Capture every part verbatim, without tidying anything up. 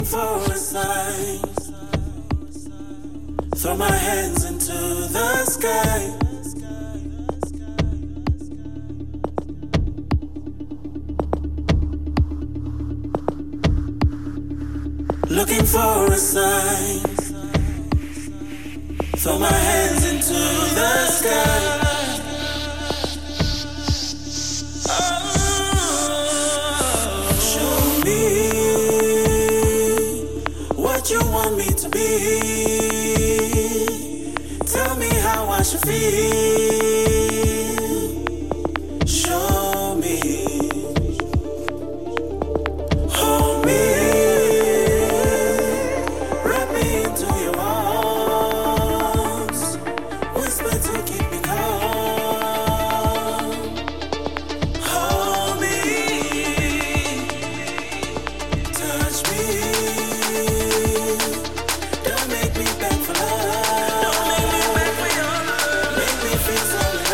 For a sign, throw my hands into the sky. Looking for a sign, throw my hands into the sky. You want me to be? Tell me how I should feel. Show me. Hold me. Wrap me into your arms. Whisper to keep me calm. Hold me. Touch me. Make me beg for love. Don't make me beg for your love. Make me feel so.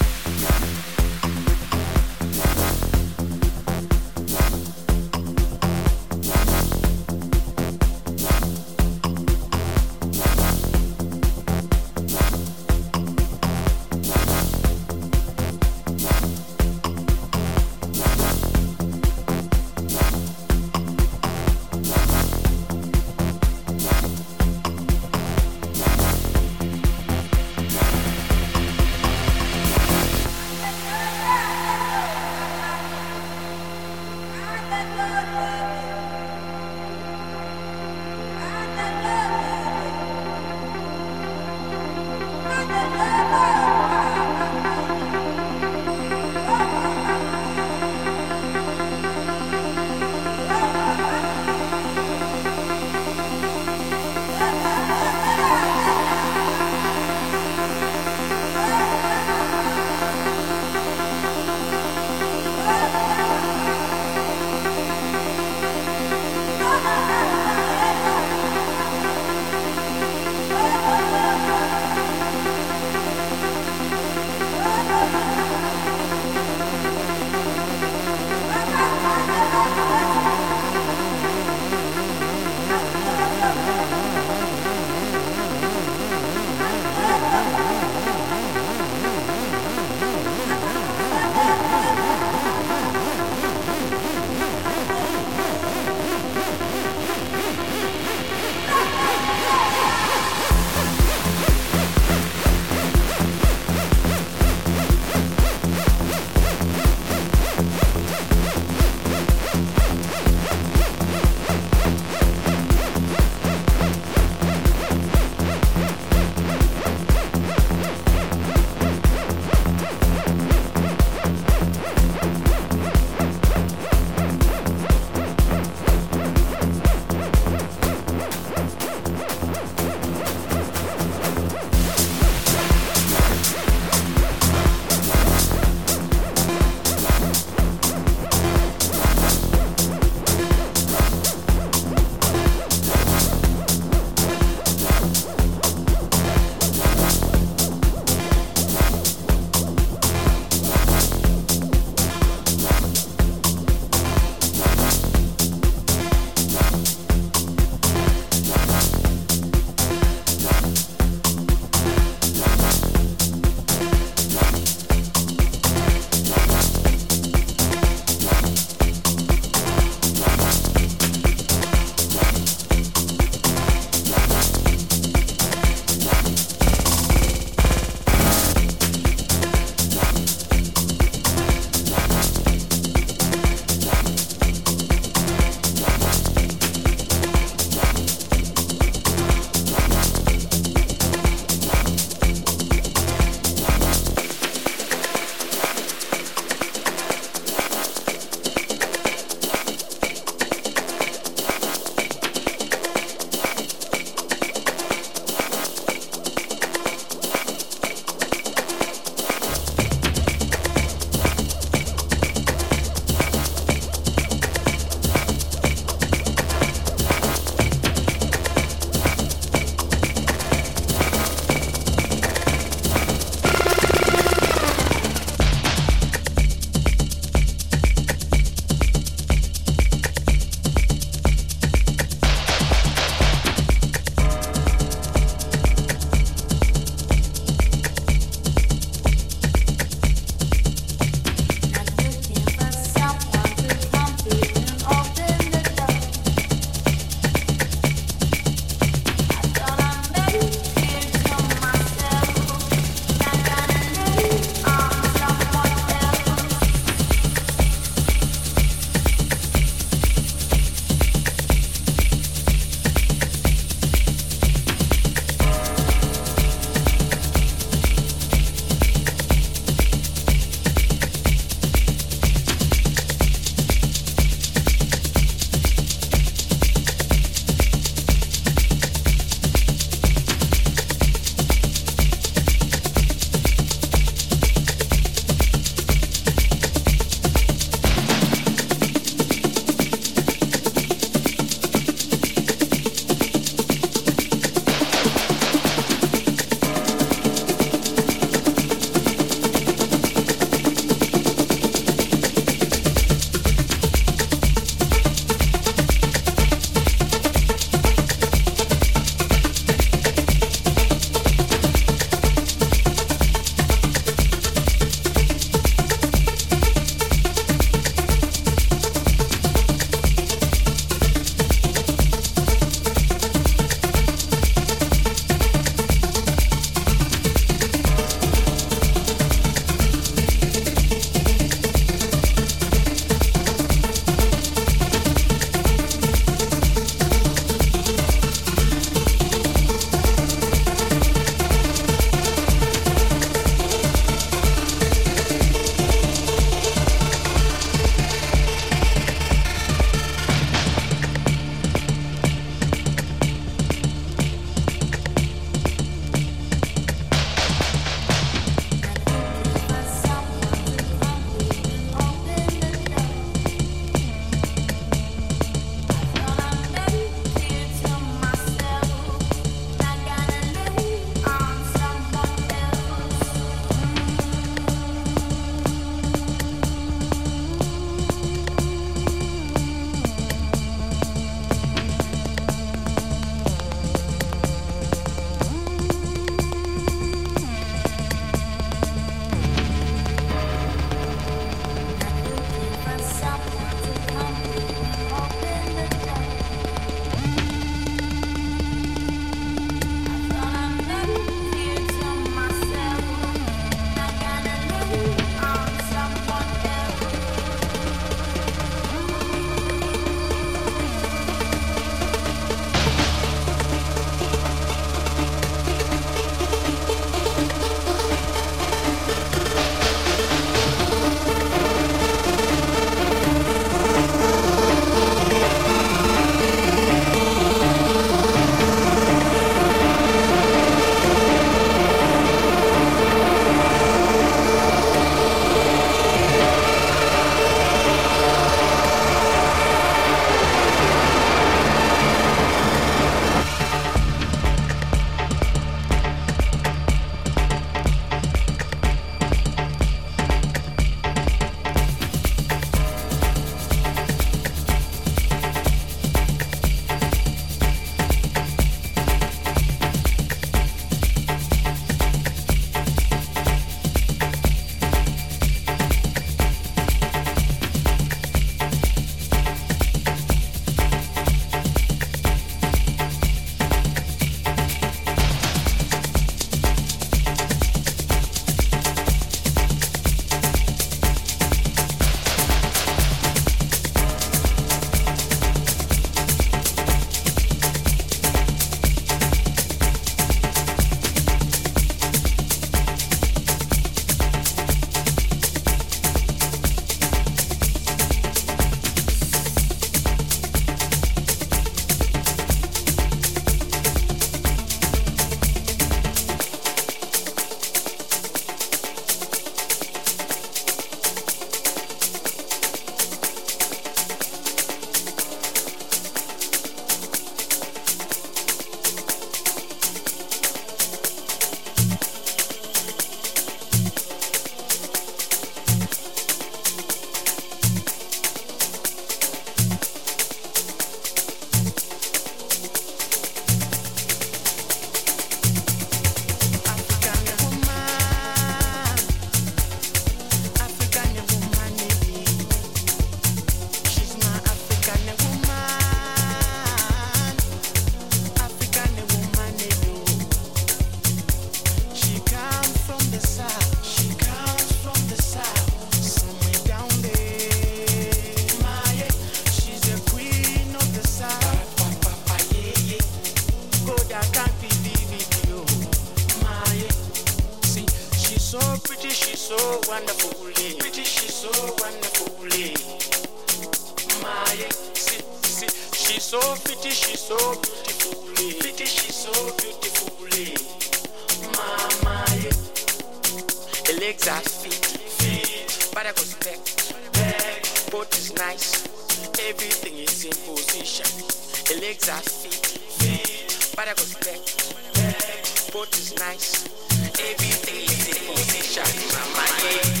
pretty, she's so wonderfully. Pretty, she's so wonderfully. My, see, see, she's so pretty, she's so beautifully. Pretty, she's so beautifully. Mama, her legs are fit, fit. But I go back, back. Both is nice, everything is in position. Her legs are fit, fit. But I go back, back. Both is nice, everything is in position. Mama, yeah.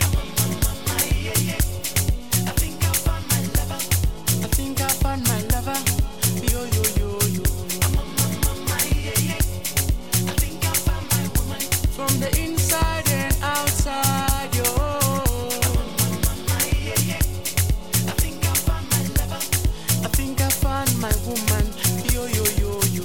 I think I found my lover. I think I found my lover. Yo, yo, yo, yo. I think I found my woman. From the inside and outside, yo. I think I found my lover. I think I found my woman. Yo, yo, yo, yo.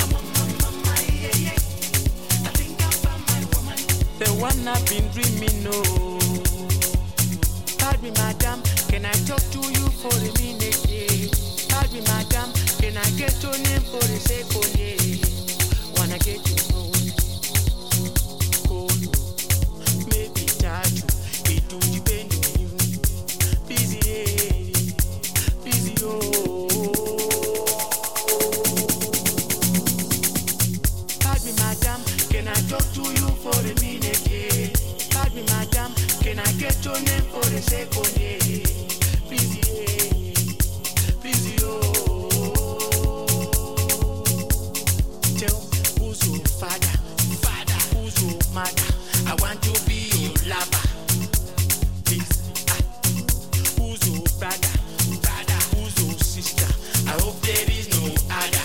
I think I found my woman. The one I've been dreaming of. Pardon me, madam, can I talk to you for a minute? Yeah. Pardon me, madam, can I get your name for a second? Yeah. Wanna get you know, call you, maybe touch you. It will depend on you. Busy, yeah. Busy, oh. Pardon me, madam, can I talk to you for a minute? Yeah. Pardon me, madam, can I get your name for a second? Yeah. Please, yeah. Please, oh. Tell me who's your father? Father, who's your mother? I want to be your lover. Please, ah. Who's your brother? Brother, who's your sister? I hope there is no other.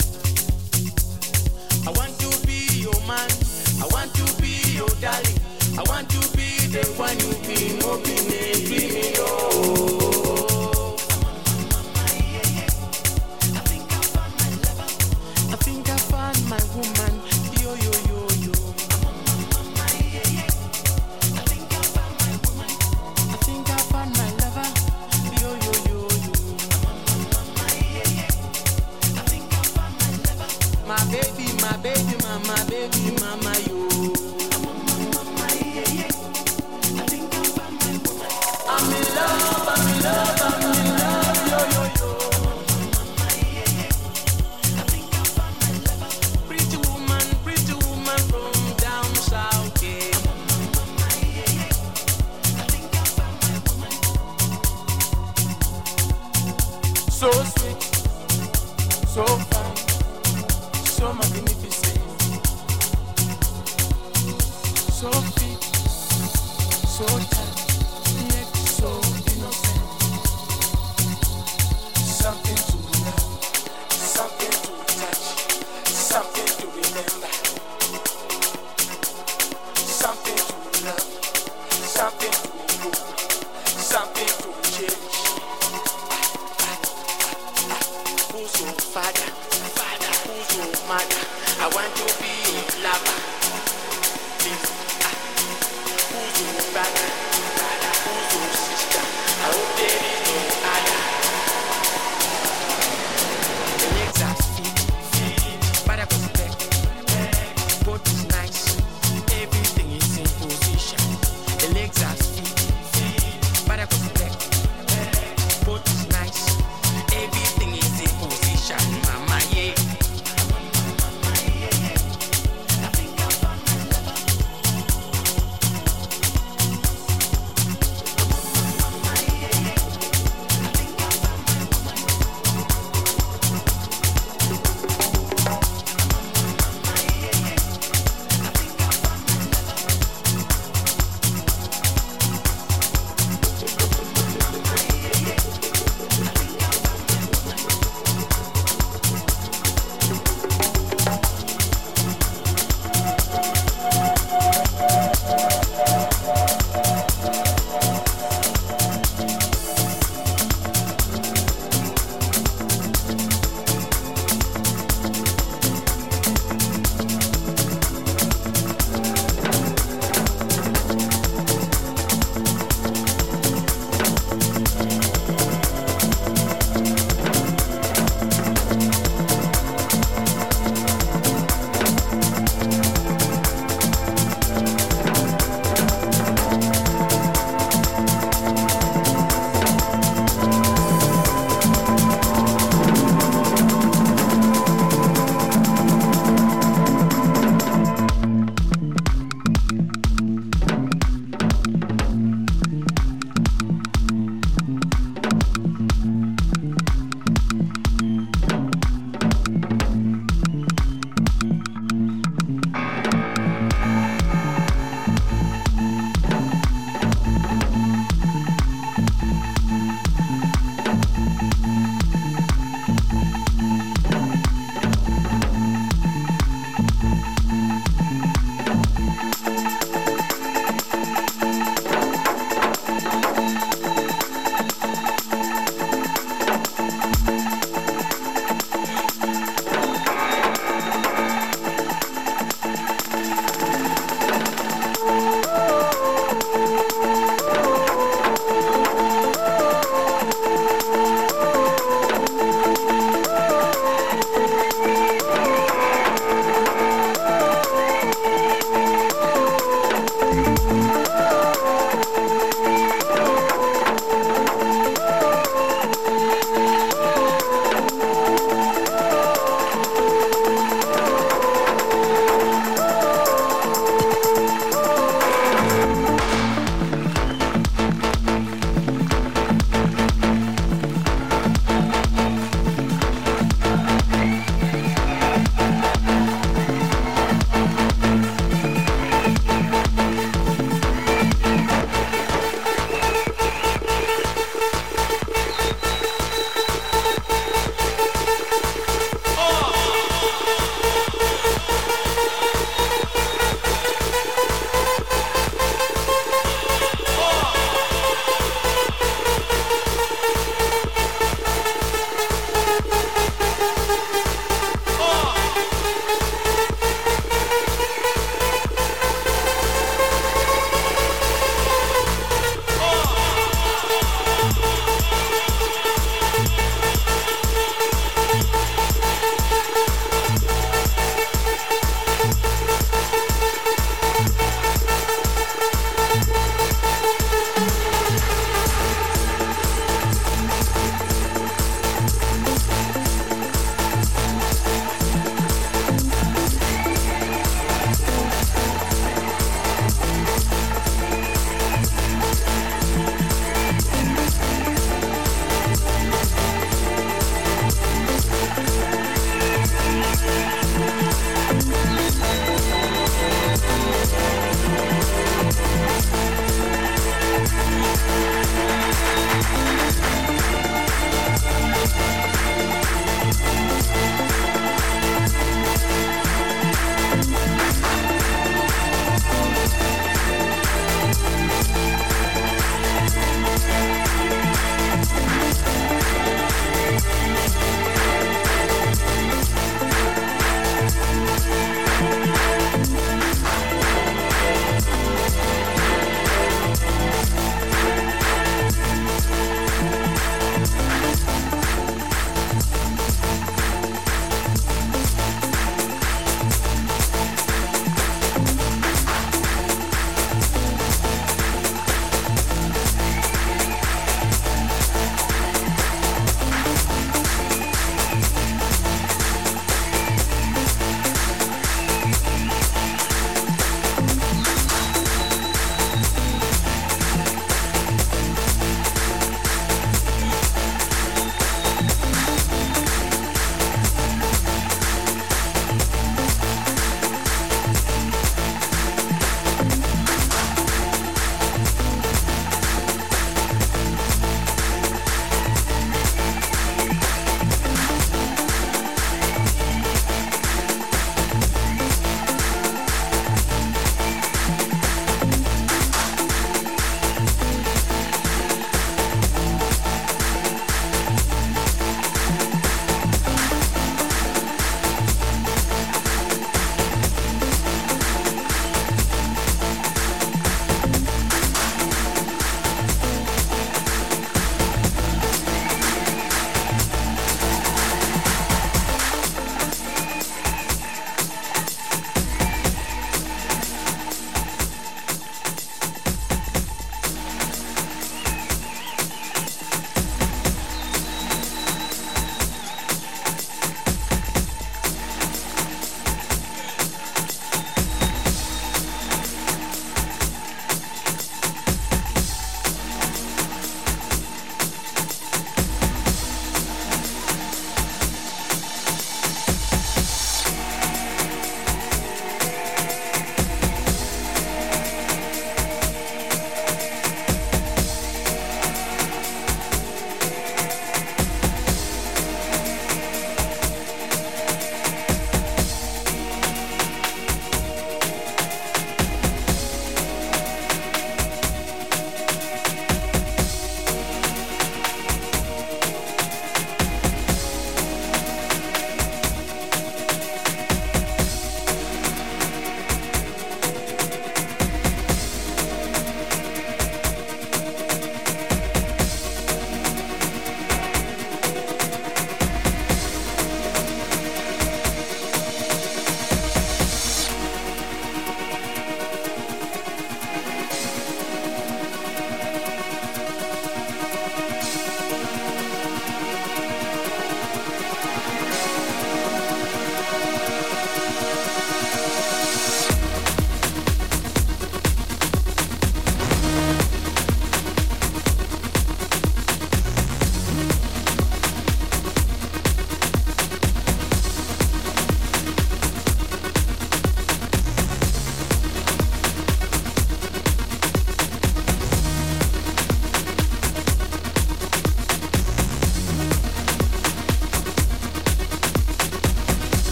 I want to be your man. I want to be your darling. I want to be the one you've been hoping and dreaming of. I think I found my lover. I think I found my woman. Yo, yo, yo, yo. I think I found my woman. I think I found my lover. Yo, yo, yo, yo. I think I found my lover. My baby, my baby, mama, baby, mama, yo. I'm in love, I'm in love, I'm in love, yo, yo, yo. I think I found my lover. Pretty woman, pretty woman from down south, yeah. I think I found my woman. So sweet, so fine, so magnificent, so fit, so tight. So innocent, something to love, something to touch, something to remember, something to love, something to hold, something to cherish. Who's your father? Father, who's your mother? I want to be your lover. Please, ah. Who's your brother?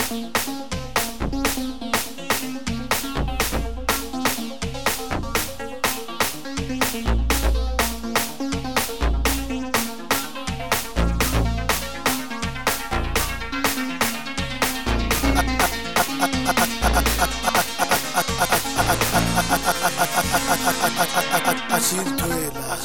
Ashintwela.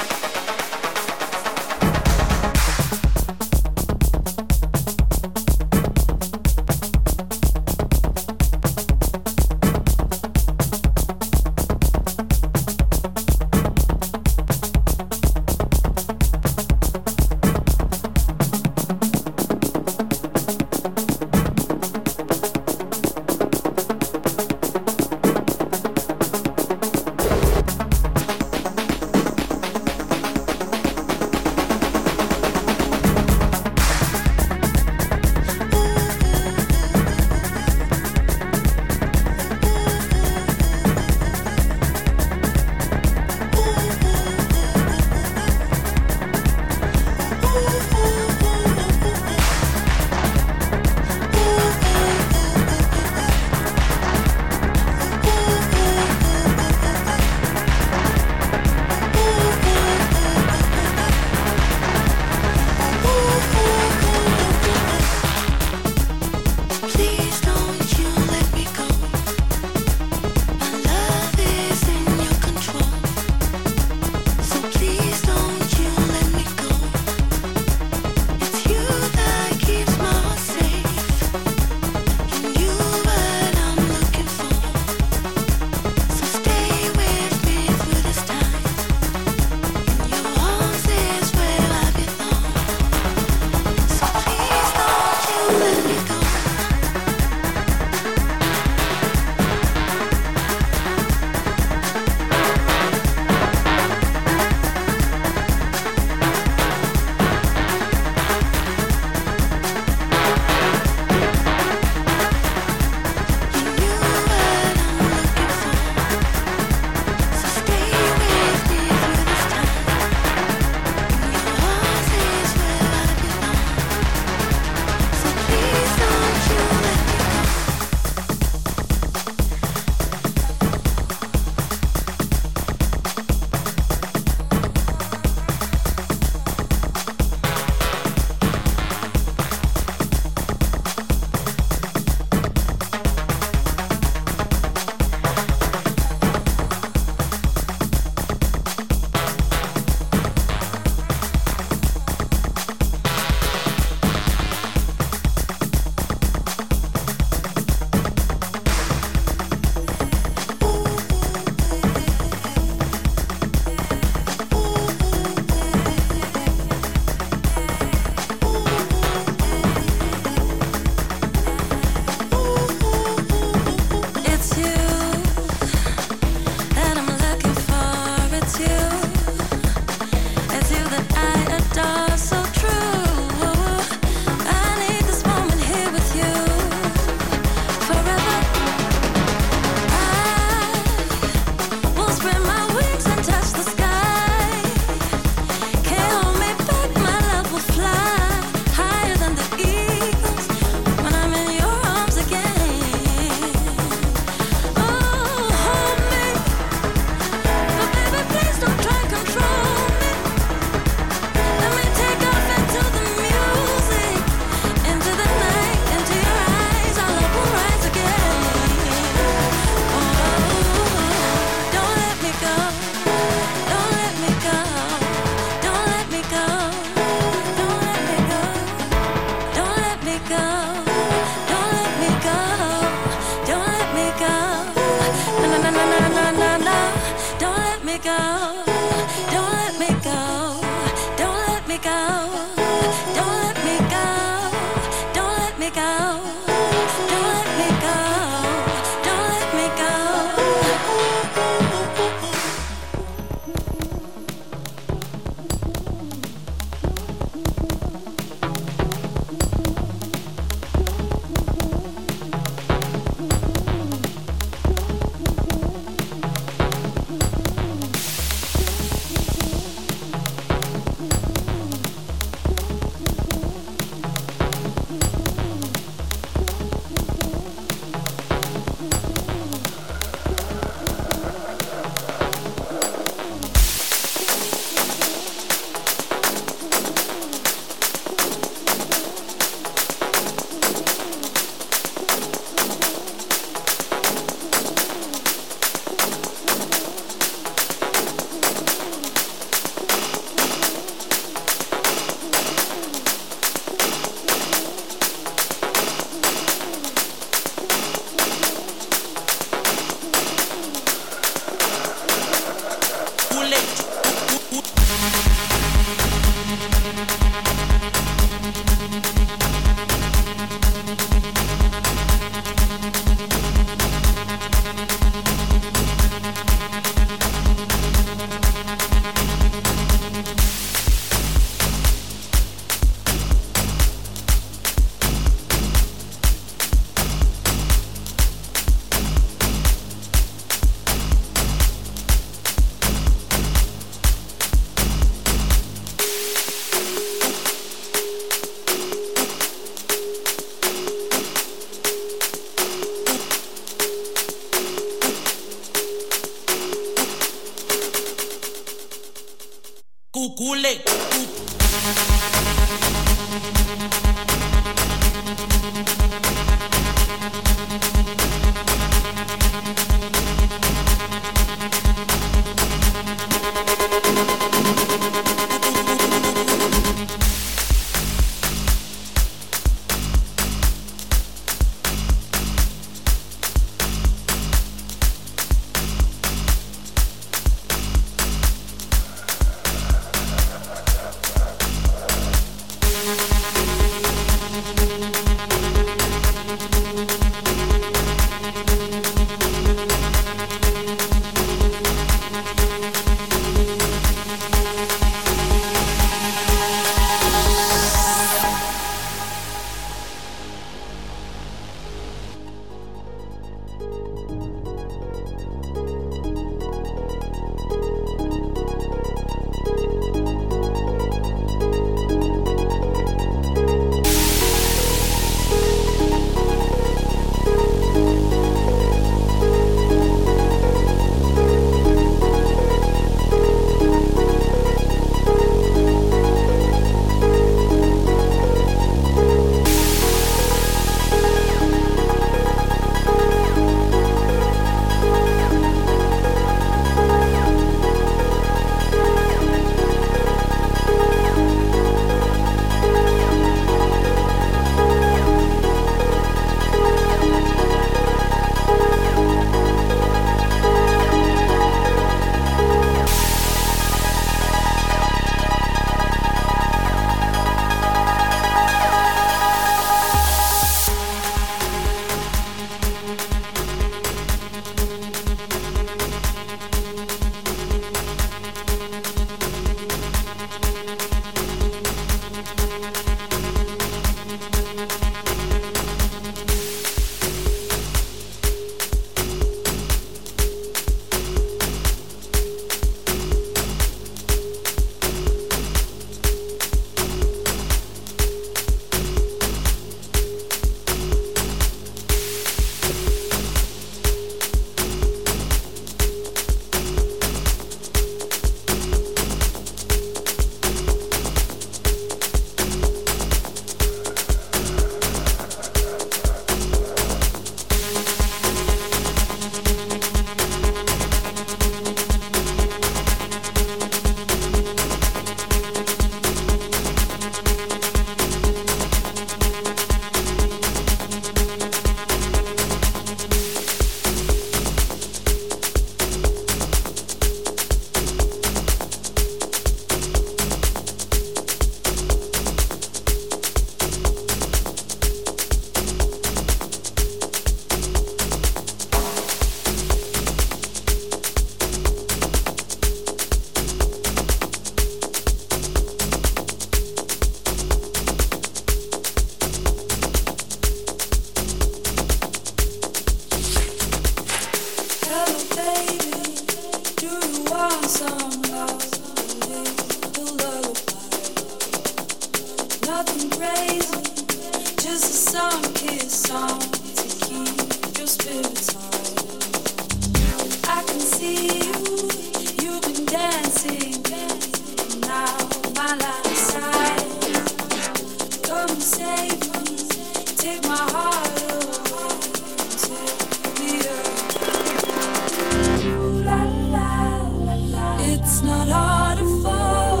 Nothing crazy, just a sun-kissed song to keep your spirits high. I can see you, you've been dancing, now my line of sight. Come and save me, take my heart away, take me away. Ooh, la, la, la, la. It's not hard to fall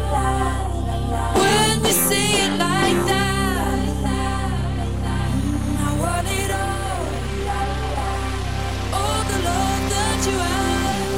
when you say it like that. I want it all, all the love that you have.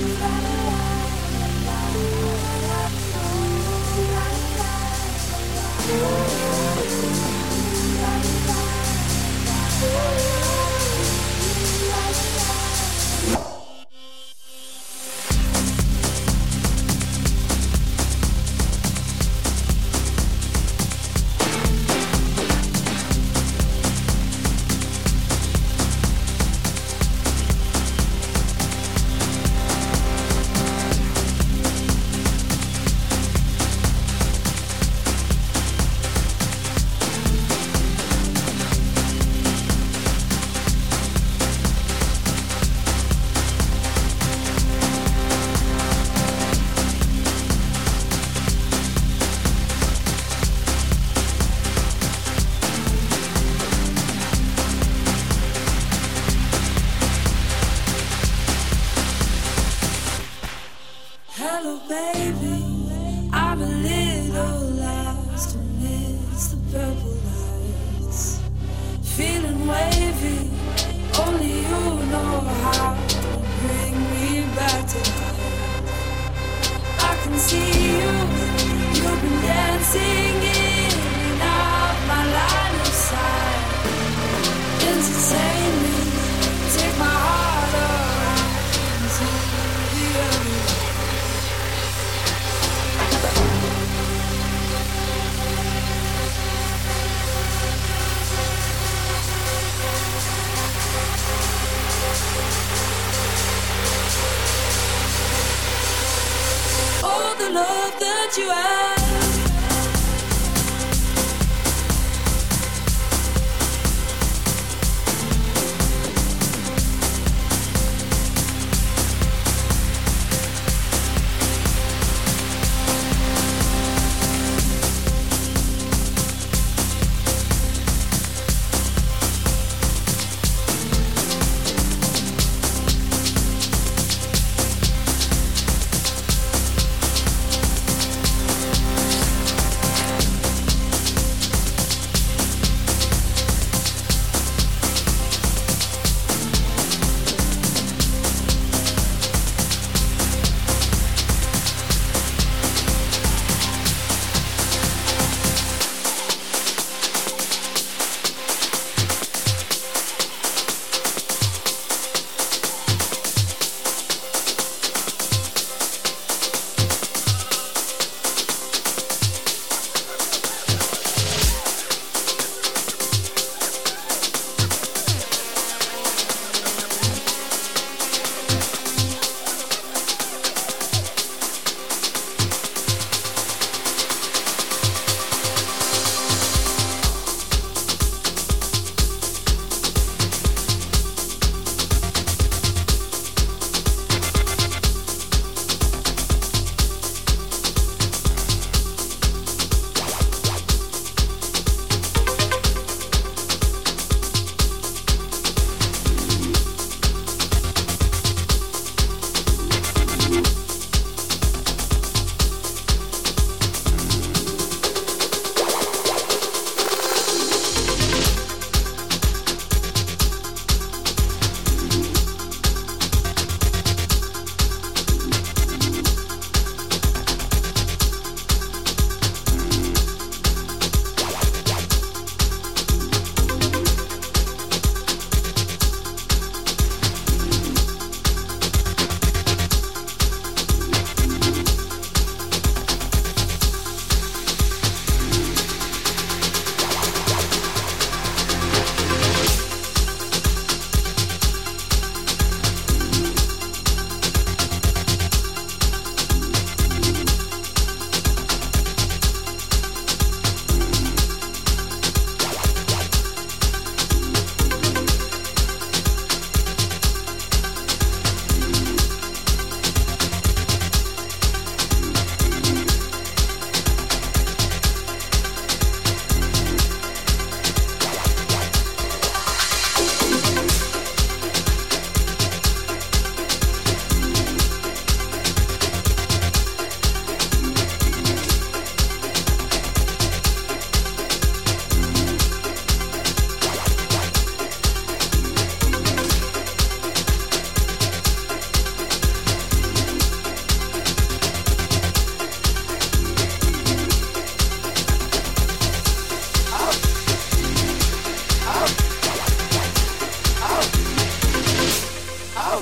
Hello, baby. I'm a little lost amidst the purple lights. Feeling wavy, only you know how to bring me back to life. I can see you, you've been dancing in and out my line of sight. Entertain me, take my heart around into the other. All the love that you have.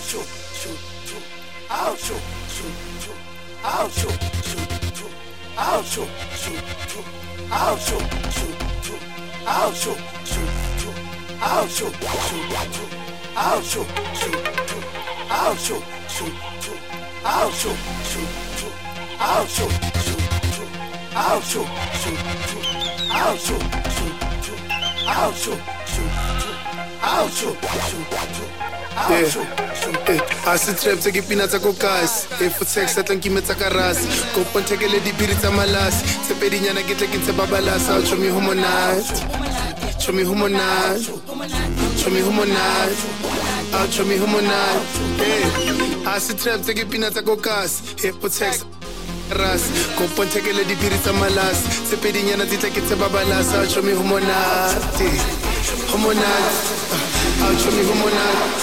shoot, shoot, shoot, I'll shoot, shoot, shoot, I'll shoot, shoot, shoot, I'll shoot, shoot, shoot, I'll shoot, shoot, shoot, I'll shoot, shoot, shoot, I'll shoot, shoot, shoot, I'll shoot, shoot, shoot, I'll shoot, shoot, shoot, I'll shoot, shoot, shoot, I'll shoot, shoot, shoot, I'll shoot, shoot, shoot, I'll shoot, shoot, shoot, I'll shoot, shoot, shoot, I'll shoot, shoot, shoot. Asitrap tse kipina tsa kokas e futsex tsa tlankime tsa karasi go ponthekele dipiri tsa malasi tse pedinyana ke tle ke tse babalasa show me humonat show me humonat show me humonat show me humonat eh asitrap tse kipina tsa kokas e futsex ras go ponthekele dipiri tsa malasi tse pedinyana tse tle ke tse babalasa show me humonat humonat show me humonat.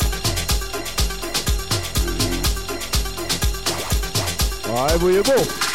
Here you go.